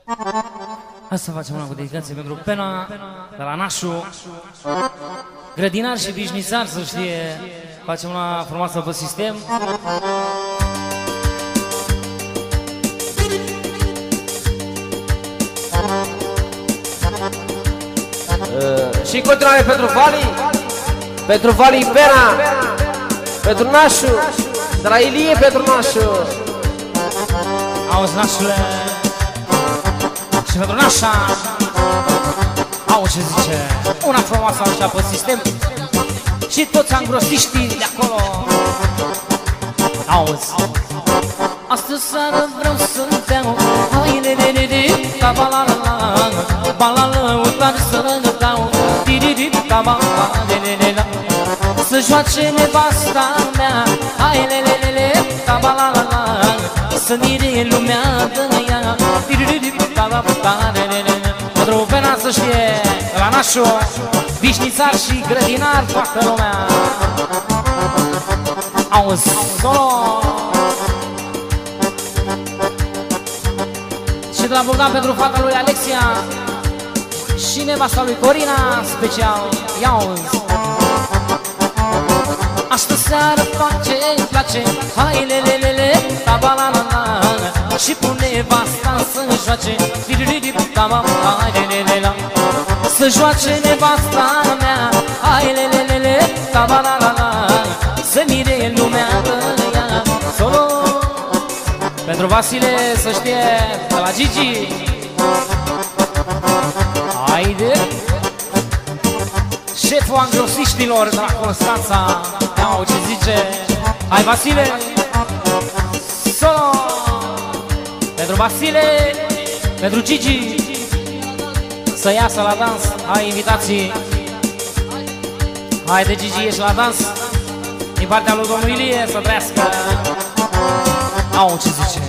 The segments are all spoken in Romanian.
Hai să facem una cu dedicație pentru Pena de la Nașu. Grădinar și vișnițar, să știe. Facem una frumoasă pe sistem. Și continuare pentru Vali, pentru Vali Pena, pentru Nașu, de la Ilie pentru Nașu. Auzi, Nașule, și pentru Nașa. Auzi ce zice, una frumoasă așa pe sistem. Și toți angrosiștii de acolo. Auzi. Astăzi seară vreau să-mi beau, hai de ta ba la la la, ba la la, uita să dau, di ta ba de la. Să joace nevasta mea, hai le ta ba la la la, să mire lumea de ea, di ta ba de la. Pentru Pena să știe, la Nașu, vișnițar și grădinar, toată lumea. Auzi, solo. Și de la Bogdan pentru fata lui Alexia și nevasta lui Corina, special. Ia-uzi. Astăzi seară face-mi place, hai le ta ba la la la, și pune nevasta să joace, ta ba la. Să joace nevasta mea, hai le ta ba la la la, să mire lumea de ea. Solo. Pentru Vasile, să știe, de la Gigi. Haide. Șeful angrosiștilor de la Constanța. Iau ce zice. Hai Vasile. Solo. Pentru Vasile, pentru Gigi, să iasă la dans. Hai invitații. Haide Gigi, ești la dans. Din partea lui domnul Ilie, să trăiască. Au ce zice.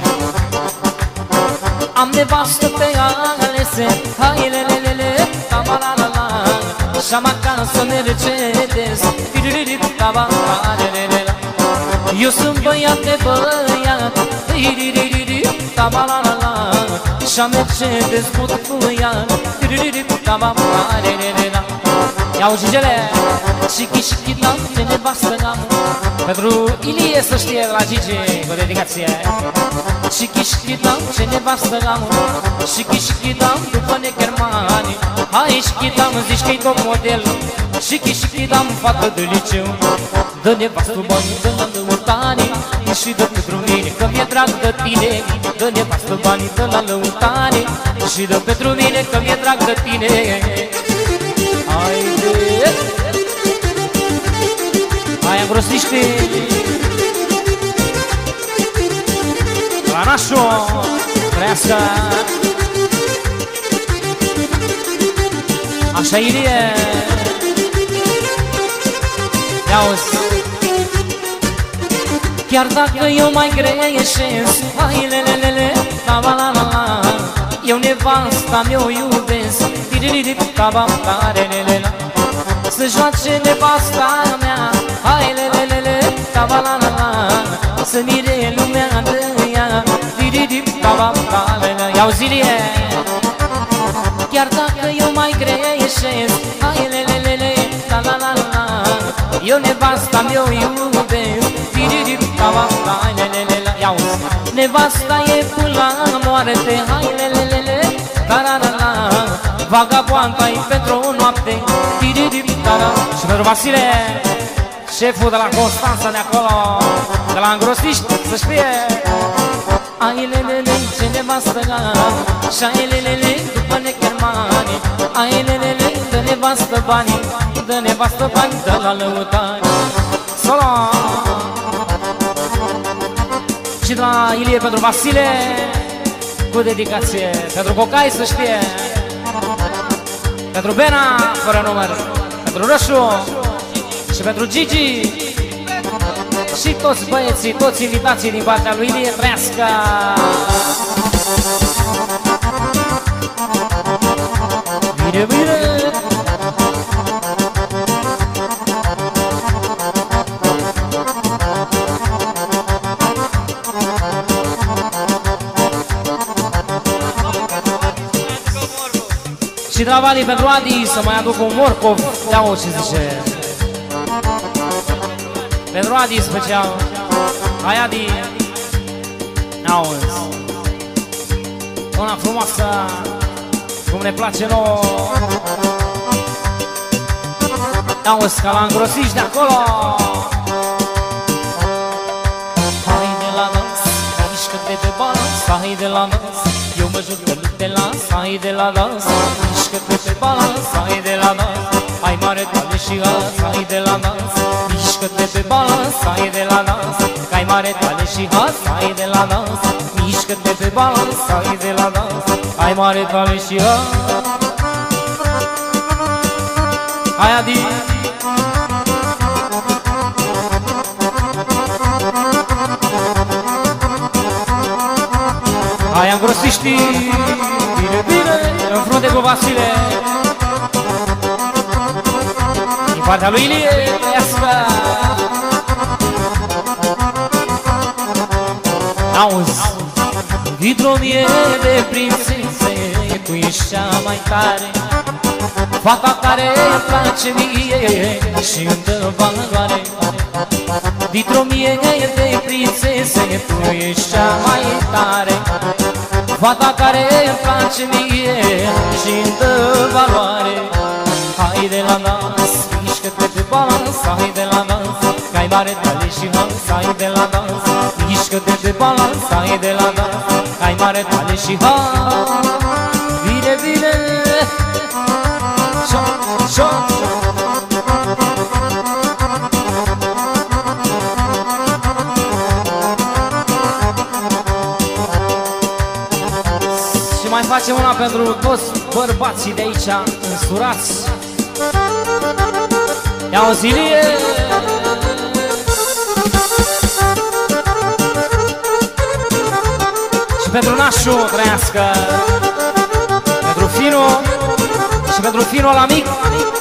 Am nevastă pe alese, hai le ta ba la la la, și-am acasă Mercedes, ta ba la. Eu sunt băiat de băiat, ta ba la la la, și-am Mercedes mutfuiat, ta ba la. Iau Gigele, șichi dam, de nevastă am. Pentru Ilie să știe la Gigi, cu dedicație. Șichi dam, ce nevastă am. Șichi dam, după negermani. Hai șichi dam, zici că-i top model. Șichi dam, fată de liceu. Dă nevastă bani, dă la lăutani, și dă pentru mine, că mi-e drag de tine. Dă nevastă bani, dă la lăutani, și dă pentru mine, că mi-e drag de tine. Haide! Hai îngrosiște! La Nașu! Trăiască! Așa Ilie! Ia-uzi! Chiar dacă eu mai greșesc, hai le ta ba la la la, eu nevasta mi-o iubesc, ta ba la. Să joace nevasta mea, hai le ta ba la la la, să mire lumea de ea, ta ba la. Ia-uzi Zilie! Chiar dacă eu mai greșesc, hai le ta la la la, eu nevasta mi-o iubesc, ta ba la. Ia-uzi! Nevasta e până la moarte, hai le ta la la la, vagabonda-i pentru o noapte, și pentru Vasile, șeful de la Constanța de acolo, de la îngrosiști, să știe. Ai lelele, ce nevastă am, și ai lelele, după nechermani. Ai lelele, dă nevastă bani, dă nevastă bani, dă la lăutani. Solo! Și de la Ilie pentru Vasile, cu dedicație, pentru Cocai, să știe. Pentru Bena, fără număr, pentru Rășu și pentru Gigi și toți băieții, toți invitații din partea lui Ilie, trăiască! Bine, bine! Și de la Vali pentru Adi să mai aduc un morcov. Ia-o ce zice. Pentru Adi special. Hai Adi. Auzi. Una frumoasă, cum ne place nouă. Auzi ca la îngrosiși de acolo. Haide la dans, mișcă-te pe balans. Haide la dans, eu mă jur că nu te las. Haide la dans, mișcă-te pe balans. Haide la dans, ai mare tale și as. Haide la dans, mișcă-te pe balans. Haide la dans, ai mare tale și as. Haide la dans, mișcă-te pe balans. Haide la dans, ai mare tale și as. Hai Adi. Hai îngrosiștii, bine, bine, în frunte cu Vasile. Din partea lui Ilie, băiască. Auzi, dintr-o mie de prințese, tu ești cea mai tare, fata care îmi place mie și îmi dă valoare. Dintr-o mie de prințese, tu ești cea mai tare, fata care îmi place mie și îmi dă valoare. Haide la dans, mișcă-te pe balans. Haide la dans, că-ai mare tale și hans. Haide la dans, mișcă-te pe balans. Haide la dans, că-ai mare tale și hans. Bine, bine, șo, șo, și mai facem una pentru toți bărbații de aici însurați. Ia o zilie. Și pentru Nașu trăiască, pentru Fino și pentru Fino la mic.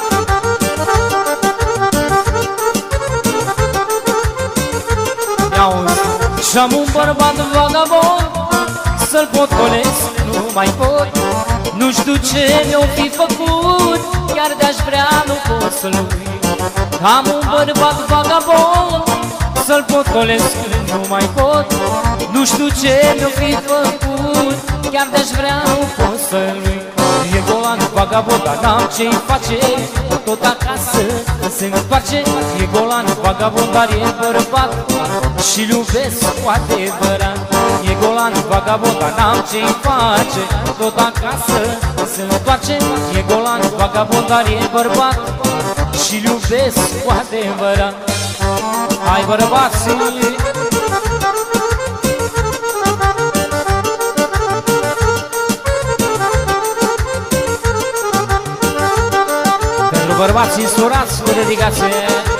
Ia o zi. Și-am un bărbat vagabond, să-l potolesc nu mai pot. Nu știu ce mi-o fi făcut, chiar de-aș vrea nu pot să-l uit. Am un bărbat vagabond, să-l potolesc nu mai pot. Nu știu ce mi-o fi făcut, chiar de-aș vrea nu pot să-l uit. E golan vagabond, dar n-am ce-i face, tot acasă se întoarce. E golan vagabond, dar e bărbat și-l iubesc cu adevărat. E golan vagabond, dar n-am ce-i face, tot acasă se întoarce. E golan vagabond, dar e bărbat și-l iubesc cu adevărat. Hai bărbații! Pentru bărbații însurați cu dedicație.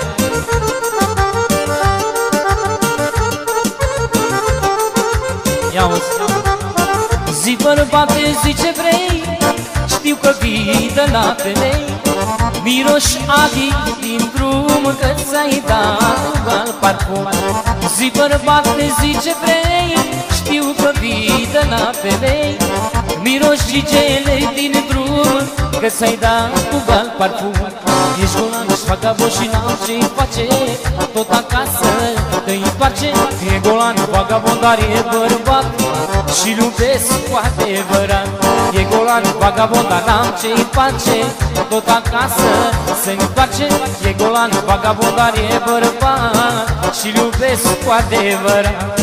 Zi bărbate, zi ce vrei, știu că vii de la femei. Miroși Adi din drum, că ți-ai dat al parfum. Zi bărbate, zi ce vrei, știu că vii de la femei. Miroși gigele din drum, că ți-ai dat al parfum. Ești golan, ești vagabond și n-am ce-i face, tot acasă te-i întoarce. E golan, vagabond, dar e bărbat și-l iubesc cu adevărat. E golan, vagabond, dar n-am ce-i face, tot acasă se întoarce. E golan, vagabond, dar e bărbat și-l iubesc cu adevărat.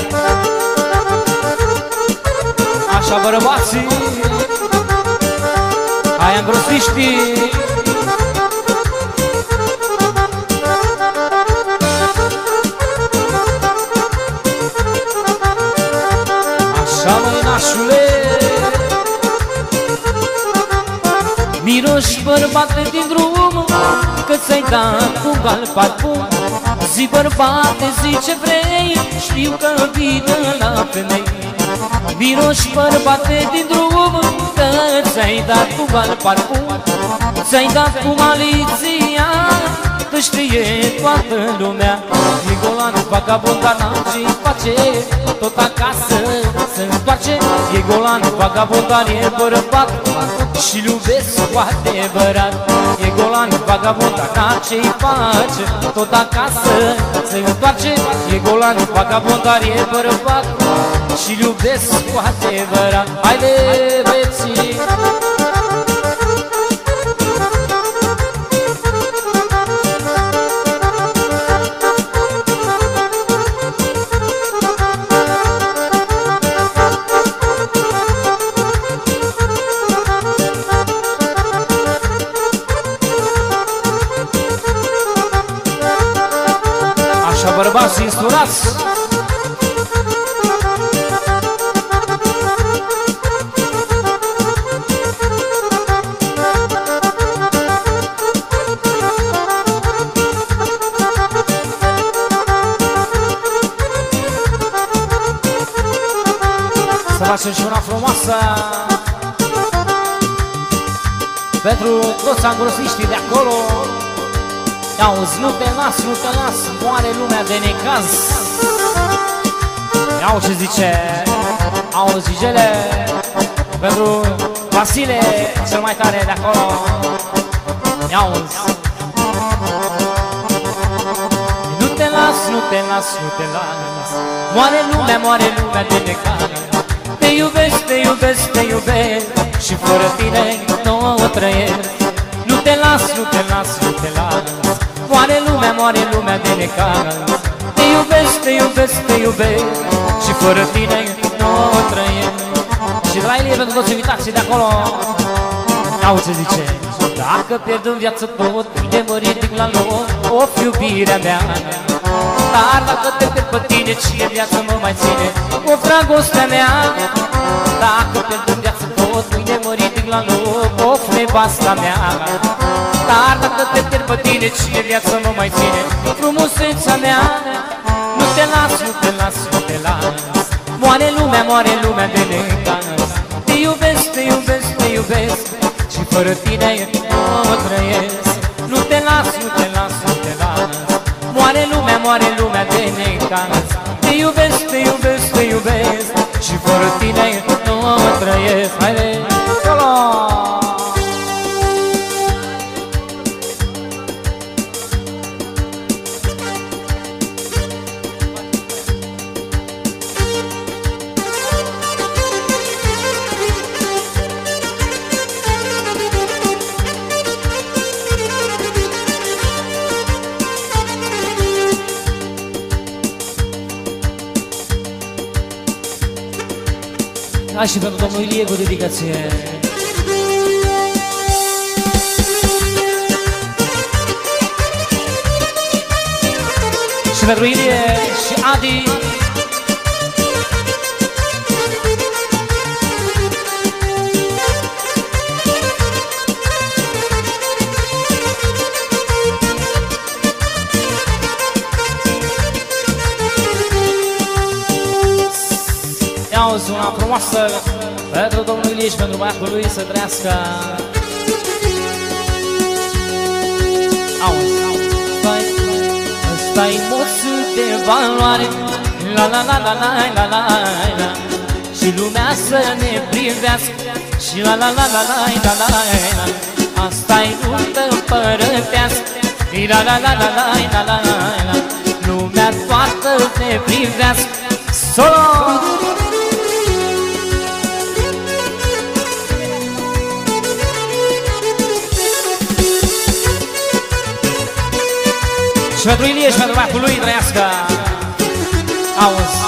Așa bărbații, hai îngrosiștii. Așa măi nașule. Miroși bărbate din drum, că ți-ai dat cu gal parfum. Zi bărbate, zi ce vrei, știu că vii de la femei. Miroși bărbate din drum, că ți-ai dat cu gal parfum. Ți-ai dat cu maliția, că știe toată lumea. E golan, vagabond, dar n-am ce-i face, tot acasă se întoarce. E golan, vagabond, dar e bărbat și-l iubesc cu adevărat. E golan, vagabond, dar ce-i face? Tot acasă se întoarce. E golan, vagabond, dar e bărbat și-l iubesc cu adevărat. Haide, băieții! Bărbați instrunați. Să facem și una frumoasă pentru toți angrosiștii de acolo. Auzi, nu te las, nu te las, moare lumea de necaz. Iau ce zice, auzi, Gigele, pentru Vasile, cel mai tare de acolo. Iauzi. Nu te las, nu te las, nu te las, moare lumea de necaz. Te iubesc, te iubesc, te iubesc și fără tine nu o trăiesc. Nu te las, nu te las, nu te las, moare lumea de necaz. Te iubesc, te iubesc, te iubesc și fără tine nu o trăiesc. Și de la Ilie pentru toți invitații de acolo. Auzi ce zice. Dacă pierd în viață tot, de mă ridic la loc, of iubirea mea. Dar dacă te pierd pe tine, ce viață mă mai ține, of dragostea mea. Dacă pierd în viață tot, mâine mă ridic la loc, of nevasta mea. Dar dacă te pierd pe tine, ce viață mă mai ține, frumusețea mea. Nu te las, nu te las, nu te las, moare lumea de necaz. Te iubesc, te iubesc, te iubesc și fără tine nu trăiesc. Nu te las, nu te las, nu te las, moare lumea de necaz. Te iubesc, te iubesc, te iubesc și fără tine nu trăiesc. Haide, acolo! Hai și pentru domnul Ilie cu dedicație. Și pentru Ilie și Adi. Auzi una frumoasă pentru domnul Ilie și pentru băiatul lui să trăiască. Auzi, ăsta-i moțul de valoare, la la la la la la la la, și lumea să ne privească, și la la la la la la la la. Asta-i nuntă împărătească, la la la la la la la la. Lumea toată ne privească, solo! Și pentru Ilie și pentru băiatul lui trăiască. Auzi.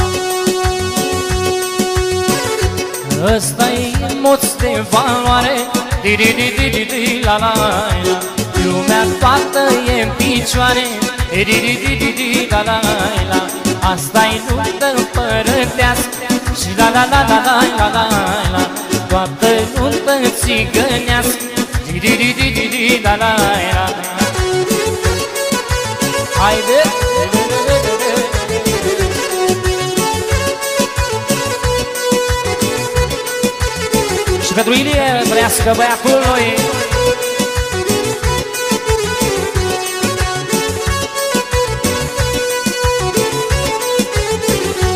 Ăsta-i moț de valoare, di-di-di-di-di-di, la-la-la. Lumea toată e în picioare, di-di-di-di-di-di, la-la-la. Asta-i nuntă împărătească și la-la-la-la-la-la-la. Toată nuntă țigănească, di-di-di-di-di-di, la-la-la. Haide! Și pentru Ilie trăiască băiatul lui.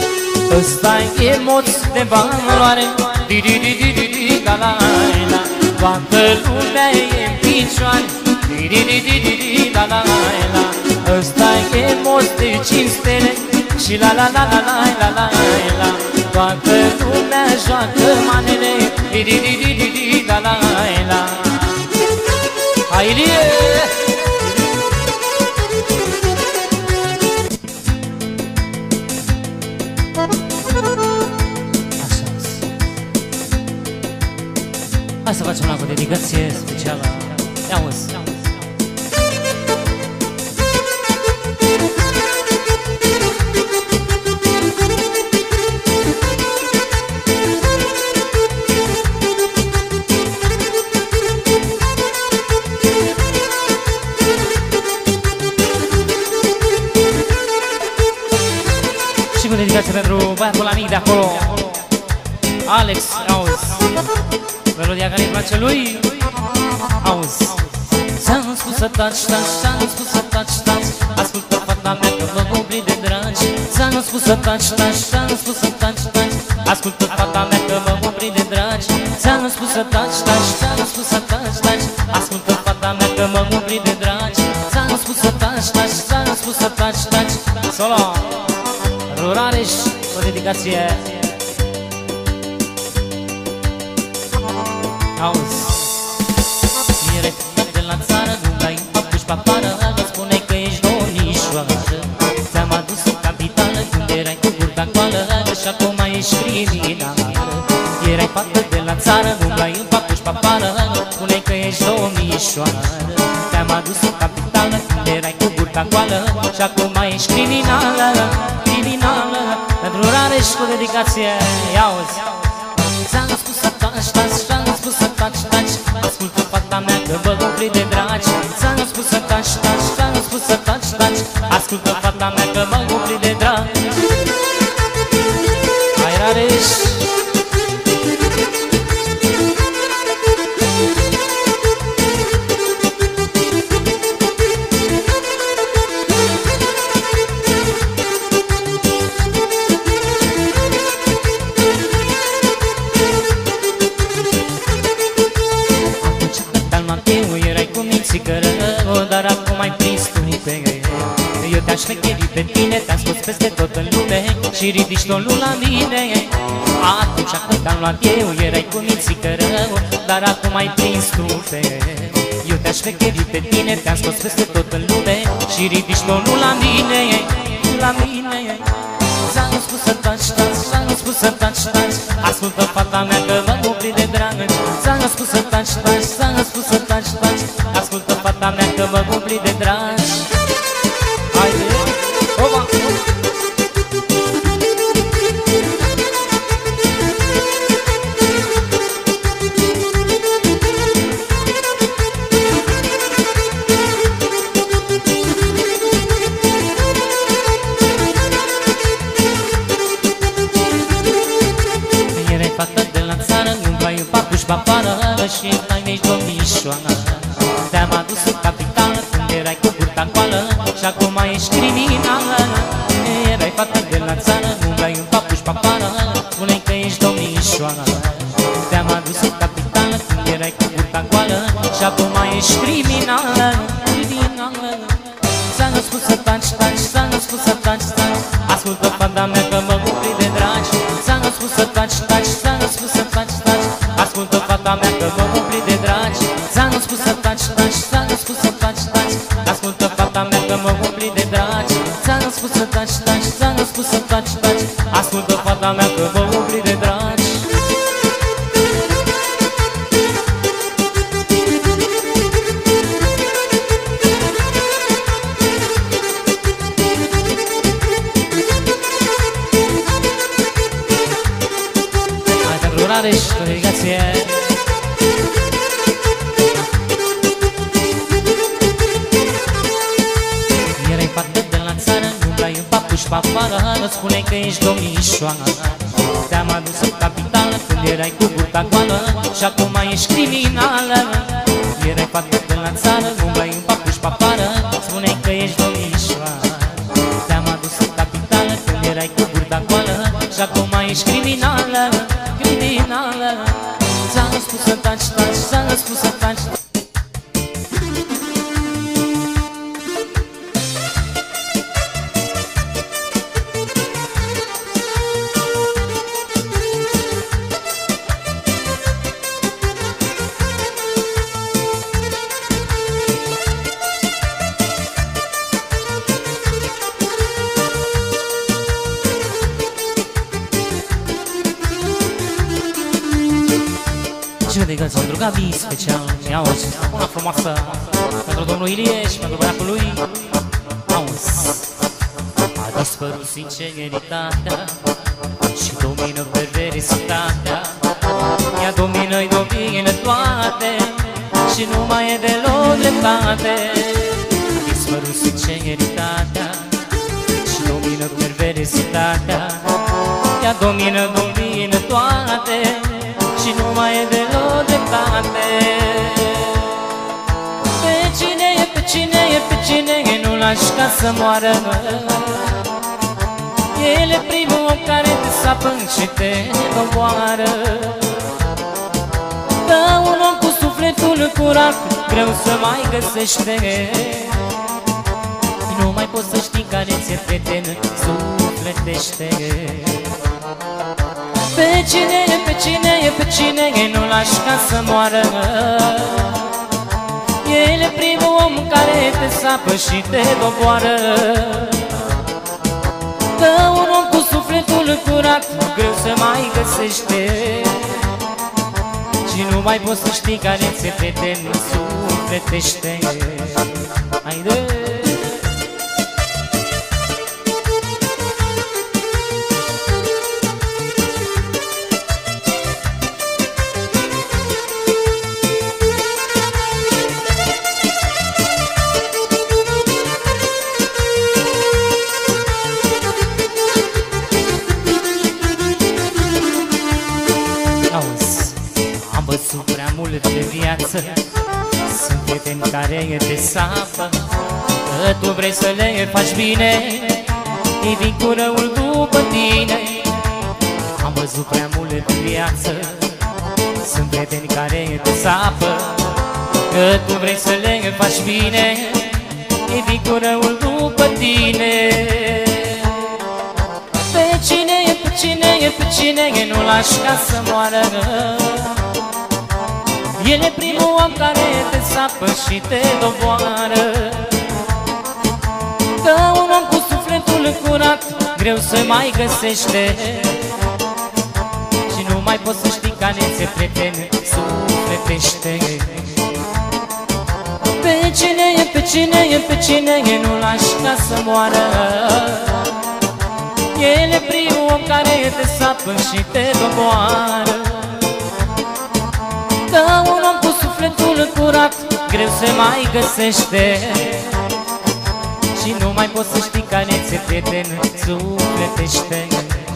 Ăsta e moț de valoare, di-di-di-di-di-di, la-la-la. Toată lumea e în picioare, la la la. Ăsta e moș de 5 stele și la la la la la la la. Toată lumea joacă manele, la la la. Hai, Ilie! Hai să facem una cu dedicație specială. Ia uzi. Și cu dedicație pentru băiatul amic de acolo, Alex, auzi. Melodia care îi place lui, auzi. Ți-am spus să taci, taci, ți-am spus să taci, taci. Ascultă fata mea că mă umpli de dragi. Ți-am spus să taci, taci, ți-am spus să taci, taci. Ascultă fata mea că mă umpli de dragi. Ți-am spus să taci, taci, ți-am spus să taci, taci. Ascultă fata mea că mă umpli de dragi. Ți-am spus să taci, taci, ți-am spus să taci, taci. Solo Rurareș, o dedicație. Auzi, e de la țară, nu dai papuși papară. Îmi spune că ești domnișoară. Ți-am adus în capitală când erai cu burta goală și acum ești criminală. Erai fată de la țară, nu dai în papuși papară. Îmi spune că ești domnișoară. Ți-am adus în capitală când erai cu burta goală și acum ești criminală, criminală. Pentru Rareș cu dedicație, ia-uzi. Ți-am spus să taci, taci, ți-am spus să taci, taci. Ascultă fata mea că mă umpli de dragi. Ți-am spus să taci, taci, ți-am spus să taci, taci. Ascultă fata mea că mă umpli de dragi. Hai, Rareș! Dar acum ai prins tu pe eu te-aș șmecheri pe tine, te-am scos peste tot în lume și ridici tonul la mine. Atunci când te-am luat eu, erai cu mințică rău, dar acum ai prins tu pe eu te-aș șmecheri pe tine, te-am scos peste tot în lume și ridici tonul la mine, la mine. Ți-am spus să taci, taci, ți-am spus să taci, taci. Ascultă fata mea că mă umpli de dragă. Ți-am spus să taci, taci, ți-am spus să taci, taci. Ascultă fata mea că mă umpli de dragi. Haide, oba! Și mai ești domnișoară. Te-am adus în capitală când erai cu burta goală și acum ești criminală. Erai fată de la țară, umbrai în papuși papară. Spune-i că ești domnișoară. Te-am adus în capitală când erai cu burta goală și acum ești criminală, criminală. Ți-am spus să taci, taci, ți-am spus să taci, taci. Ascultă fata mea că mă umpli de dragi. Ți-am spus să taci, taci, ți-am spus să taci, taci. Ascultă fata mea că mă umpli de dragi. Ți-am spus să taci, taci, ți-am spus să taci, taci. Ascultă fata mea că mă umpli de dragi. Ți-am spus să taci, taci, ți-am spus să taci, taci. Ascultă fata mea că mă umpli de dragi. Hai pentru Rareș, cu dedicație. Erai fată de la țară, umbrai în papuși papară. Îți spune că ești domnișoară. Te-am adus în capitală când erai cu burta goală și acum ești criminală. Erai fată de la țară, umbrai în papuși papară. Îți spune că ești domnișoară. Te-am adus în capitală când erai cu burta goală și acum ești criminală, criminală. Ți-am spus spus să taci, taci, ți-am spus să taci. Cine de găți pentru Gabi special. Ia-uzi, una frumoasă pentru domnul Ilie și pentru băiatul lui. Auzi, a dispărut sinceritatea și domină perversitatea. Ea domină-i domină toate și nu mai e deloc dreptate. A dispărut sinceritatea și domină perversitatea. Ea domină toate și nu mai e deloc dreptate. Pe cine e, nu lași ca să moară. El e primul om care te sapă și te doboară. Dă un om cu sufletul curat, greu să mai găsește. Nu mai poți să știi care ți-e prieten, sufletește. Pe cine e, nu lași ca să moară. El e primul om care te sapă și te doboară. Că un om cu sufletul curat greu se mai găsește. Și nu mai poți să știi care ți-e prieten, sufletește. Haide! Prea mult de viață, sunt prieteni care te sapă. Că tu vrei să le faci bine, ei vin cu răul după tine. Am văzut prea mult de viață, sunt prieteni care te sapă. Că tu vrei să le faci bine, ei vin cu răul după tine. Pe cine e, nu lași ca să moară. El e primul om care te sapă și te doboară. Că un om cu sufletul curat greu se mai găsește. Și nu mai poți să știi care ți-e prieten, sufletește. Pe cine e, nu lași ca să moară. El e primul om care te sapă și te doboară. Că un om cu sufletul curat greu se mai găsește. Și nu mai poți să știi care ți-e prieten, sufletește.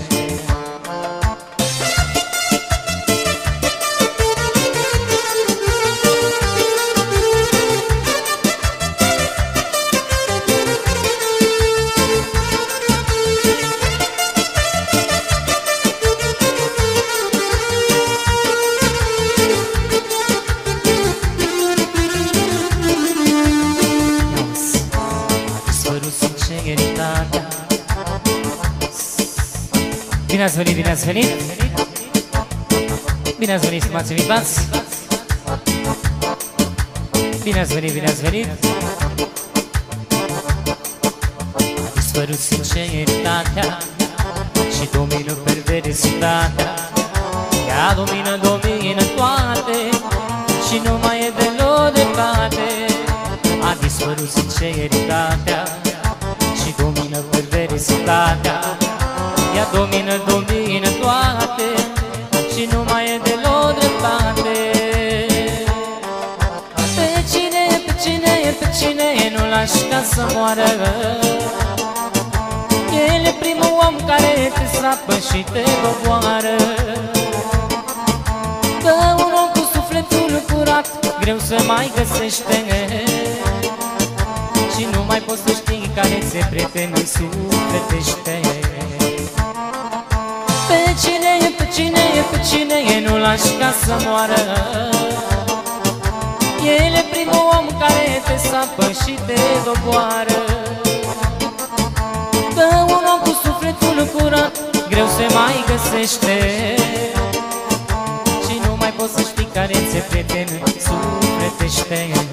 Bine ați venit, bine ați venit. Bine ați venit, stimați invitați. Bine ați venit, bine ați venit. A dispărut sinceritatea și domină perversitatea. Ea domină toate și nu mai e deloc dreptate. A dispărut sinceritatea și domină perversitatea. Ea domină toate și nu mai e deloc dreptate. Pe cine e, nu lași ca să moară. El e primul om care te sapă și te doboară. Că un om cu sufletul curat greu se mai găsește. Și nu mai poți să știi care ți-e prieten, sufletește. Pe pe cine nu lași ca să moară. El e primul om care te sapă și te doboară. Că un om cu sufletul curat greu se mai găsește, și nu mai poți să știi care ți-e prieten sufletește.